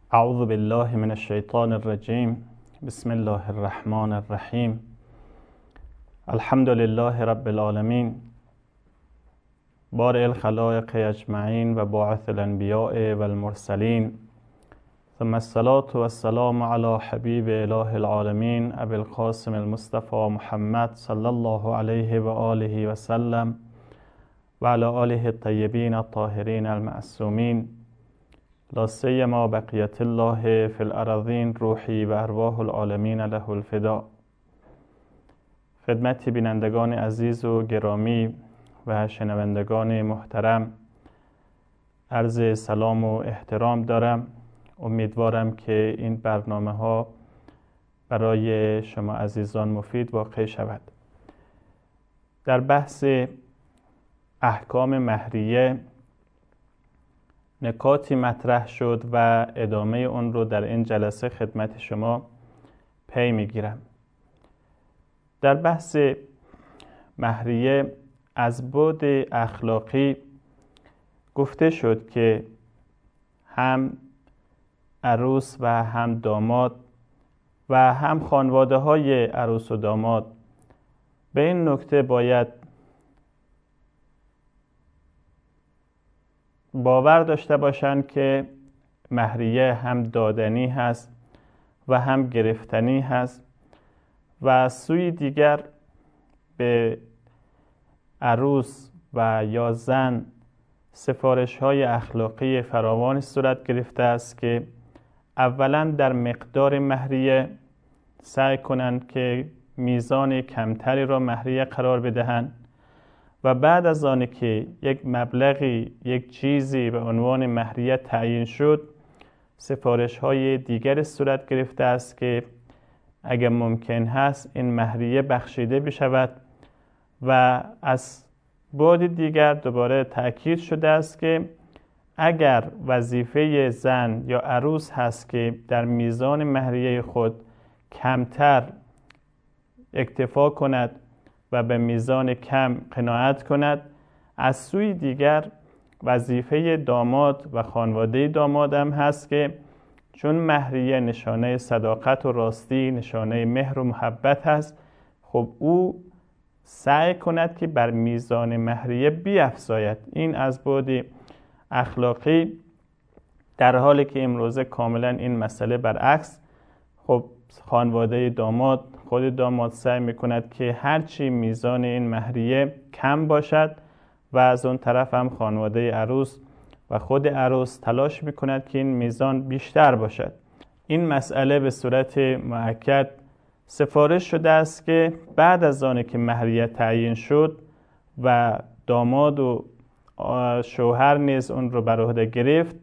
اعوذ بالله من الشیطان الرجیم. بسم الله الرحمن الرحیم. الحمد لله رب العالمین، بارئ الخلائق اجمعین و باعث الانبیاء و المرسلین، ثم الصلاة والسلام علی حبیب اله العالمین ابی القاسم المصطفى محمد صلی الله علیه و آله و سلم و علی آله الطیبین الطاهرین المعصومین، لا سیما بقیت الله فی الارضین، روحی و ارواح العالمین له الفداء. خدمت بینندگان عزیز و گرامی و شنوندگان محترم، عرض سلام و احترام دارم. امیدوارم که این برنامه ها برای شما عزیزان مفید واقع شود. در بحث احکام مهریه نکاتی مطرح شد و ادامه اون رو در این جلسه خدمت شما پی میگیرم. در بحث مهریه از بعد اخلاقی گفته شد که هم عروس و هم داماد و هم خانواده های عروس و داماد به این نکته باید باور داشته باشند که مهریه هم دادنی هست و هم گرفتنی هست و سوی دیگر به عروس و یا زن سفارش های اخلاقی فراوانی صورت گرفته است که اولا در مقدار مهریه سعی کنند که میزان کمتری را مهریه قرار بدهند و بعد از آن که یک مبلغی، یک چیزی به عنوان مهریه تعیین شد، سفارش های دیگر صورت گرفته است که اگر ممکن هست این مهریه بخشیده بشود و از بعد دیگر دوباره تأکید شده است که اگر وظیفه زن یا عروس هست که در میزان مهریه خود کمتر اکتفا کند و به میزان کم قناعت کند، از سوی دیگر وظیفه داماد و خانواده داماد هم هست که چون مهریه نشانه صداقت و راستی، نشانه مهر و محبت هست، خب او سعی کند که بر میزان مهریه بیفزاید. این از بعد اخلاقی، در حالی که امروزه کاملا این مسئله برعکس. خب خانواده داماد، خود داماد سعی میکند که هرچی میزان این مهریه کم باشد و از اون طرف هم خانواده عروس و خود عروس تلاش میکند که این میزان بیشتر باشد. این مسئله به صورت مؤکد سفارش شده است که بعد از آن که مهریه تعیین شد و داماد و شوهر نیز اون رو بر عهده گرفت،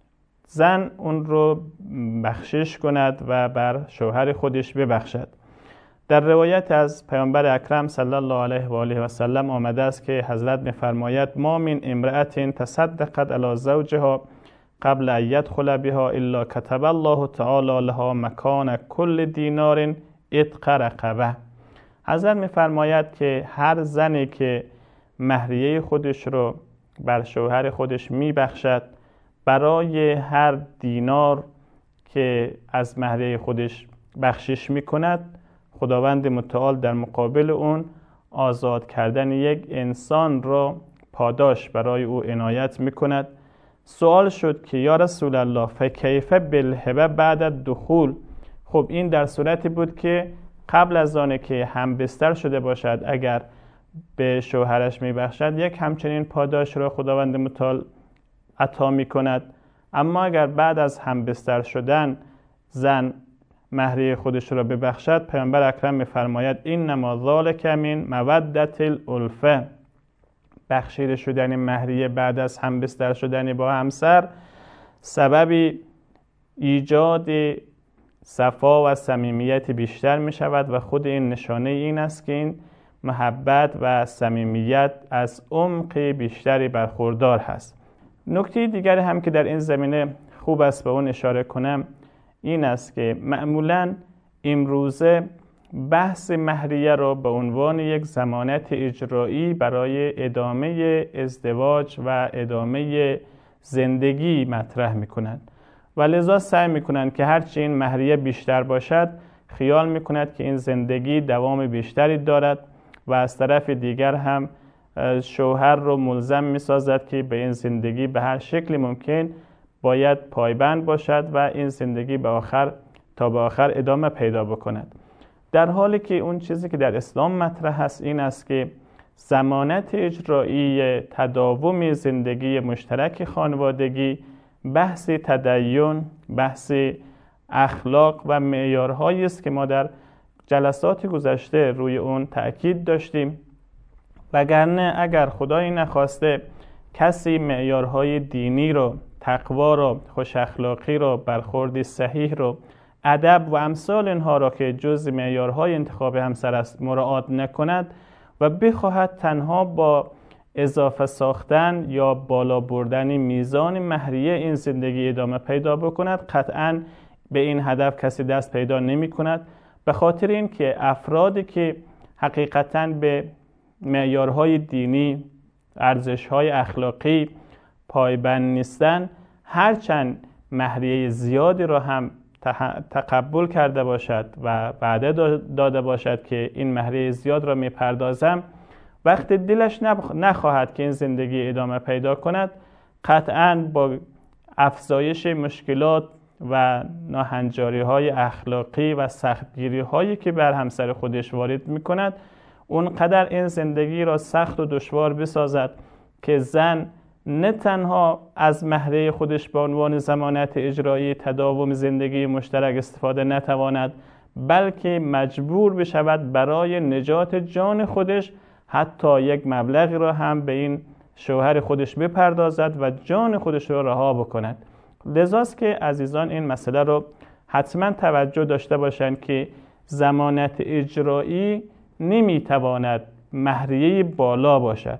زن اون رو بخشش کند و بر شوهر خودش ببخشد. در روایت از پیامبر اکرم صلی الله علیه و آله و سلم آمده است که حضرت می‌فرماید ما من امرأة تصدقت علی زوجها قبل ان يدخل بها الا كتب الله تعالی لها مکان کل دینار عتق رقبه. حضرت می‌فرماید که هر زنی که مهریه خودش رو بر شوهر خودش میبخشد، برای هر دینار که از مهریه خودش بخشش میکند، خداوند متعال در مقابل اون آزاد کردن یک انسان را پاداش برای او عنایت میکند. سوال شد که یا رسول الله فکیف بالهبه بعد الدخول؟ خب این در صورتی بود که قبل از آن که هم بستر شده باشد اگر به شوهرش میبخشد، یک همچنین پاداش را خداوند متعال عطا میکند. اما اگر بعد از هم بستر شدن زن مهریه خودش را ببخشد، پیامبر اکرم میفرماید اینما ذالک من مودت الالفه. بخشیده شدن مهریه بعد از هم بستر شدن با همسر سببی ایجاد صفا و صمیمیت بیشتر می شود و خود این نشانه این است که این محبت و صمیمیت از عمق بیشتری برخوردار هست. نکته دیگری هم که در این زمینه خوب است به اون اشاره کنم این است که معمولاً امروزه بحث مهریه را به عنوان یک ضمانت اجرایی برای ادامه ازدواج و ادامه زندگی مطرح می‌کنند و لذا سعی میکنند که هرچی این مهریه بیشتر باشد خیال میکند که این زندگی دوام بیشتری دارد و از طرف دیگر هم شوهر رو ملزم میسازد که به این زندگی به هر شکلی ممکن باید پایبند باشد و این زندگی تا به آخر ادامه پیدا بکند. در حالی که اون چیزی که در اسلام مطرح است این است که ضمانت اجرایی تداوم زندگی مشترک خانوادگی بحث تدین، بحث اخلاق و معیارهایی است که ما در جلسات گذشته روی اون تأکید داشتیم. وگرنه اگر خدایی نخواسته کسی معیارهای دینی رو، تقوا رو، خوش اخلاقی رو، برخوردی صحیح رو، ادب و امثال اینها را که جز معیارهای انتخاب همسر است مراعات نکند و بخواهد تنها با اضافه ساختن یا بالا بردن میزان مهریه این زندگی ادامه پیدا بکند، قطعاً به این هدف کسی دست پیدا نمی کند. به خاطر این که افرادی که حقیقتاً به معیارهای دینی، ارزش‌های اخلاقی پایبند نیستند، هرچند مهریه زیادی را هم تقبل کرده باشد و وعده داده باشد که این مهریه زیاد را میپردازم، وقتی دلش نخواهد که این زندگی ادامه پیدا کند، قطعاً با افزایش مشکلات و ناهنجاری‌های اخلاقی و سختگیری‌هایی که بر همسر خودش وارد می‌کند، اونقدر این زندگی را سخت و دشوار بسازد که زن نه تنها از مهریه خودش به عنوان ضمانت اجرایی تداوم زندگی مشترک استفاده نتواند، بلکه مجبور بشود برای نجات جان خودش حتی یک مبلغی را هم به این شوهر خودش بپردازد و جان خودش را رها بکند. لذاست که عزیزان این مسئله رو حتما توجه داشته باشند که ضمانت اجرایی نمیتواند مهریه بالا باشد،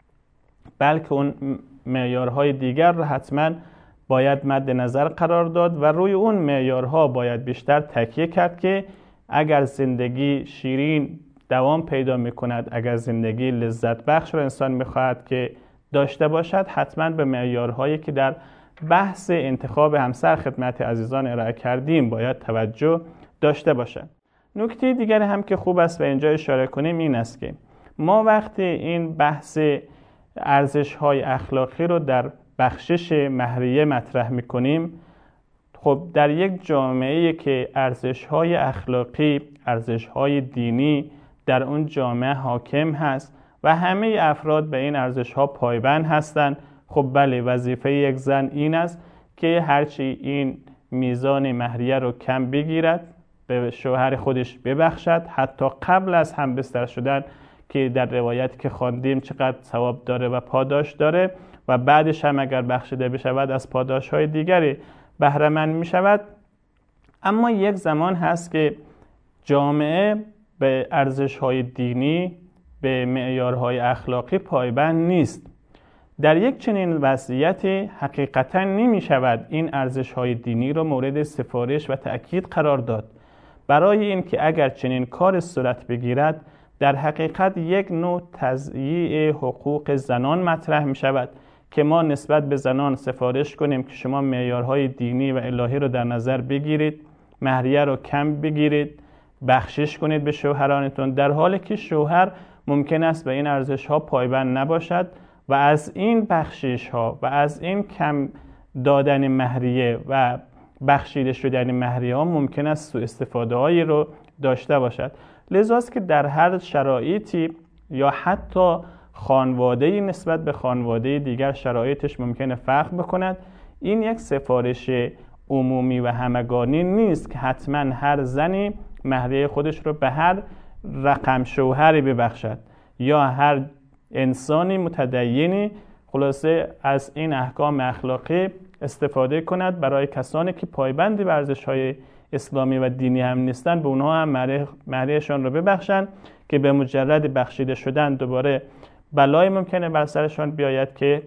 بلکه اون معیارهای دیگر را حتما باید مد نظر قرار داد و روی اون معیارها باید بیشتر تکیه کرد که اگر زندگی شیرین دوام پیدا میکند، اگر زندگی لذت بخش را انسان میخواهد که داشته باشد، حتما به معیارهایی که در بحث انتخاب همسر خدمت عزیزان ارائه کردیم باید توجه داشته باشد. نکته دیگر هم که خوب است و اینجا اشاره کنیم این است که ما وقتی این بحث ارزش‌های اخلاقی رو در بخشش مهریه مطرح می‌کنیم، خب در یک جامعه‌ای که ارزش‌های اخلاقی، ارزش‌های دینی در اون جامعه حاکم هست و همه افراد به این ارزش‌ها پایبند هستند، خب بله، وظیفه یک زن این است که هرچی این میزان مهریه رو کم بگیرد به شوهر خودش ببخشد، حتی قبل از همبستر شدن که در روایت که خواندیم چقدر ثواب داره و پاداش داره، و بعدش هم اگر بخشیده بشود از پاداش‌های دیگری بهره مند می‌شود. اما یک زمان هست که جامعه به ارزش‌های دینی، به معیارهای اخلاقی پایبند نیست. در یک چنین وضعیتی حقیقتاً نمی‌شود این ارزش‌های دینی را مورد سفارش و تأکید قرار داد، برای اینکه اگر چنین کار صورت بگیرد در حقیقت یک نوع تضییع حقوق زنان مطرح می شود که ما نسبت به زنان سفارش کنیم که شما معیارهای دینی و الهی رو در نظر بگیرید، مهریه رو کم بگیرید، بخشش کنید به شوهرانتون، در حالی که شوهر ممکن است به این ارزش‌ها پایبند نباشد و از این بخشش‌ها و از این کم دادن مهریه و بخشیده شدن مهریه ها ممکن است سوء استفاده هایی رو داشته باشد. لذاست که در هر شرایطی یا حتی خانواده‌ای نسبت به خانواده دیگر شرایطش ممکنه فرق بکند. این یک سفارش عمومی و همگانی نیست که حتما هر زنی مهریه خودش رو به هر رقم شوهری ببخشد یا هر انسانی متدینی خلاصه از این احکام اخلاقی استفاده کند برای کسانی که پایبند به ارزش‌های اسلامی و دینی هم نیستند، به اونها هم مهریه‌شان رو ببخشند که به مجرد بخشیده شدن دوباره بلای ممکنه بر سرشان بیاید که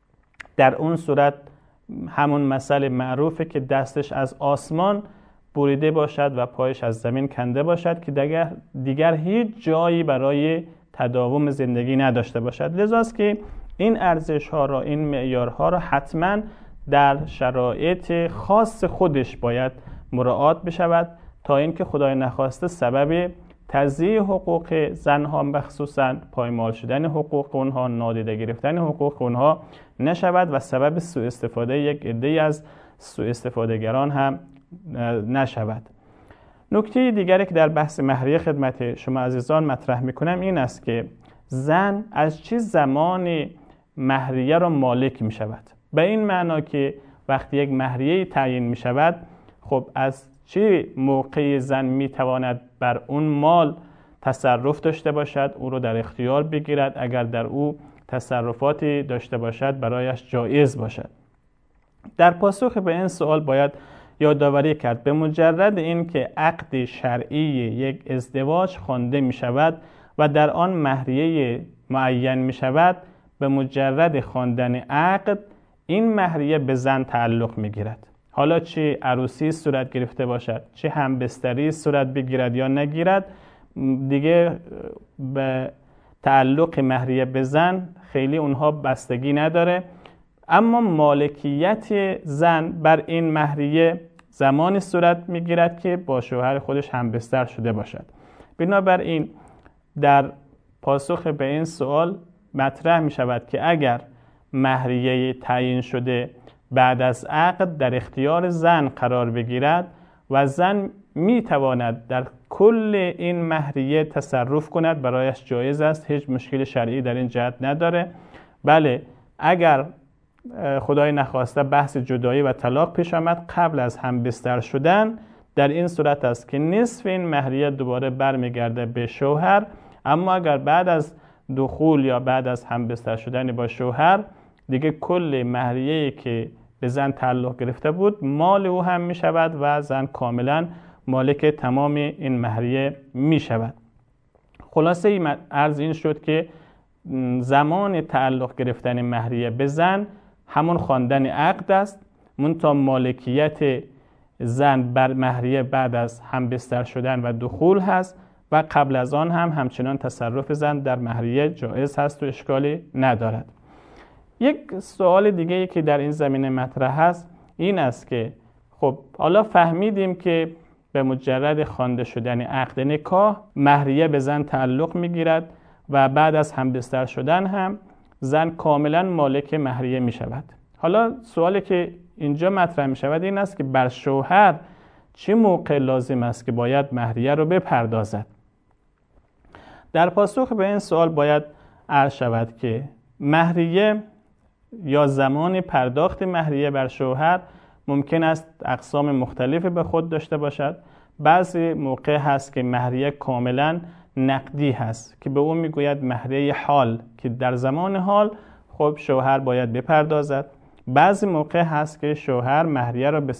در اون صورت همون مسئله معروفه که دستش از آسمان بریده باشد و پایش از زمین کنده باشد که دیگر هیچ جایی برای تداوم زندگی نداشته باشد. لذاست که این ارزش‌ها را، این معیارها را حتما در شرایط خاص خودش باید مراعات بشود تا اینکه خدای نخواسته سبب تضییع حقوق زنها مخصوصاً پایمال شدن حقوق اونها، نادیده گرفتن حقوق اونها نشود و سبب سوء استفاده یک عده‌ای از سوء استفادهگران هم نشود. نکته دیگری که در بحث مهریه خدمت شما عزیزان مطرح میکنم این است که زن از چه زمان مهریه را مالک می شود. به این معنا که وقتی یک مهریه تعیین می شود، خب از چه موقع زن می تواند بر اون مال تصرف داشته باشد، او را در اختیار بگیرد، اگر در او تصرفاتی داشته باشد برایش جایز باشد. در پاسخ به این سوال باید یادآوری کرد به مجرد این که عقد شرعی یک ازدواج خوانده می شود و در آن مهریه معین می شود، به مجرد خواندن عقد این مهریه به زن تعلق می گیرد. حالا چه عروسی صورت گرفته باشد، چه همبستری صورت بگیرد یا نگیرد، دیگه به تعلق مهریه به زن خیلی اونها بستگی نداره. اما مالکیت زن بر این مهریه زمانی صورت میگیرد که با شوهر خودش همبستر شده باشد. بنابراین در پاسخ به این سوال مطرح می شود که اگر مهریه تعیین شده بعد از عقد در اختیار زن قرار بگیرد و زن می تواند در کل این مهریه تصرف کند، برایش جایز است، هیچ مشکل شرعی در این جهت نداره. بله، اگر خدای نخواسته بحث جدایی و طلاق پیش آمد قبل از همبستر شدن، در این صورت است که نصف این مهریه دوباره برمیگرده به شوهر. اما اگر بعد از دخول یا بعد از همبستر شدن با شوهر، دیگه کل مهریه‌ای که به زن تعلق گرفته بود مال او هم می شود و زن کاملا مالک تمام این مهریه می شود. خلاصه عرض این شد که زمان تعلق گرفتن مهریه به زن همون خواندن عقد است، منتها مالکیت زن بر مهریه بعد از همبستر شدن و دخول هست و قبل از آن هم همچنان تصرف زن در مهریه جایز هست و اشکالی ندارد. یک سوال دیگه که در این زمینه مطرح هست این است که خب حالا فهمیدیم که به مجرد خوانده شدن عقد نکاح مهریه به زن تعلق میگیرد و بعد از همبستر شدن هم زن کاملا مالک مهریه می شود. حالا سوالی که اینجا مطرح می شود این است که بر شوهر چه موقع لازم است که باید مهریه رو بپردازد؟ در پاسخ به این سوال باید عرض شود که مهریه یا زمان پرداخت مهریه بر شوهر ممکن است اقسام مختلفی به خود داشته باشد. بعضی موقع هست که مهریه کاملا نقدی هست که به اون میگوید مهریه حال، که در زمان حال خب شوهر باید بپردازد. بعضی موقع هست که شوهر مهریه را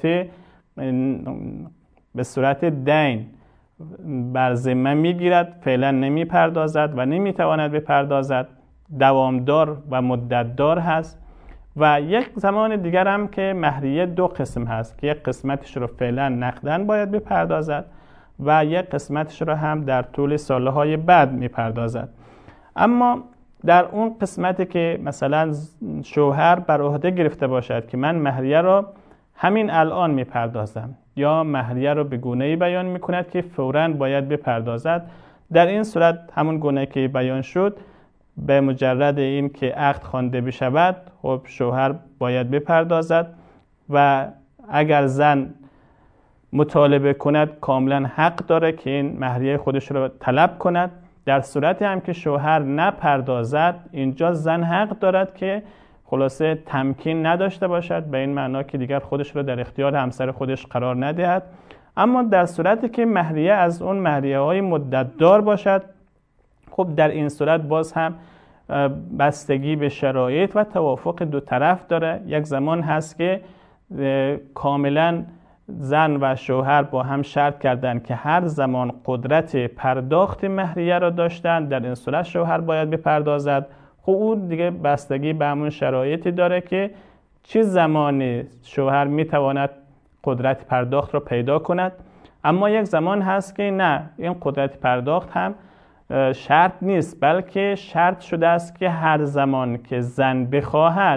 به صورت دین بر ذمه میگیرد، فعلا نمیپردازد و نمیتواند بپردازد، دوامدار و مدتدار هست. و یک زمان دیگر هم که مهریه دو قسم هست که یک قسمتش رو فعلا نقدن باید بپردازد و یک قسمتش رو هم در طول سالهای بعد میپردازد. اما در اون قسمتی که مثلا شوهر بر عهده گرفته باشد که من مهریه را همین الان میپردازم، یا مهریه را به گونه‌ای بیان میکند که فوراً باید بپردازد، در این صورت همون گونه که بیان شد به مجرد این که عقد خوانده بشود خب شوهر باید بپردازد و اگر زن مطالبه کند کاملا حق داره که این مهریه خودش رو طلب کند. در صورتی هم که شوهر نپردازد اینجا زن حق دارد که خلاصه تمکین نداشته باشد، به این معنا که دیگر خودش رو در اختیار همسر خودش قرار ندهد. اما در صورتی که مهریه از اون مهریه‌های مدت‌دار باشد، خب در این صورت باز هم بستگی به شرایط و توافق دو طرف داره. یک زمان هست که کاملا زن و شوهر با هم شرط کردن که هر زمان قدرت پرداخت مهریه را داشتن، در این صورت شوهر باید بپردازد. خب اون دیگه بستگی به همون شرایطی داره که چه زمان شوهر میتواند قدرت پرداخت را پیدا کند. اما یک زمان هست که نه، این قدرت پرداخت هم شرط نیست، بلکه شرط شده است که هر زمان که زن بخواهد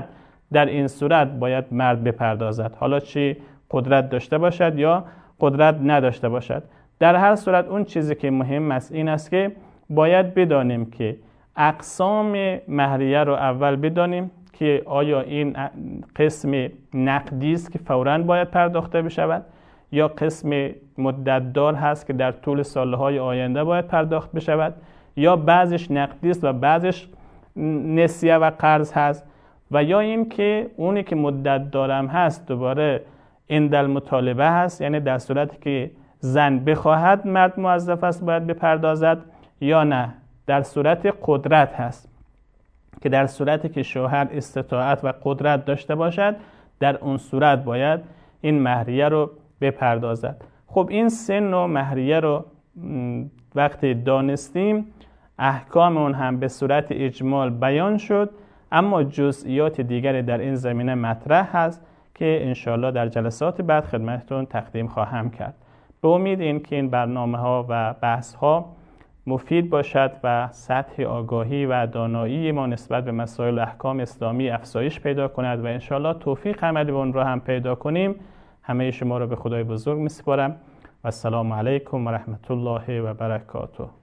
در این صورت باید مرد بپردازد، حالا چی قدرت داشته باشد یا قدرت نداشته باشد. در هر صورت اون چیزی که مهم است این است که باید بدانیم که اقسام مهریه رو اول بدانیم که آیا این قسم نقدی است که فوراً باید پرداخته بشود یا قسم مدت‌دار هست که در طول سالهای آینده باید پرداخت بشود یا بعضش نقدی است و بعضش نسیه و قرض هست و یا این که اونی که مدت دارم هست دوباره عند المطالبه هست، یعنی در صورتی که زن بخواهد مرد موظف است باید بپردازد، یا نه در صورت قدرت هست که در صورتی که شوهر استطاعت و قدرت داشته باشد در اون صورت باید این مهریه رو بپردازد. خب این سه نوع مهریه رو وقتی دانستیم احکام اون هم به صورت اجمال بیان شد، اما جزئیات دیگری در این زمینه مطرح هست که انشالله در جلسات بعد خدمتتون تقدیم خواهم کرد. به امید این که این برنامه ها و بحث ها مفید باشد و سطح آگاهی و دانایی ما نسبت به مسائل احکام اسلامی افزایش پیدا کند و انشالله توفیق عملی به اون را هم پیدا کنیم. همه شما را به خدای بزرگ می‌سپارم و السلام علیکم و رحمت الله و برکاته.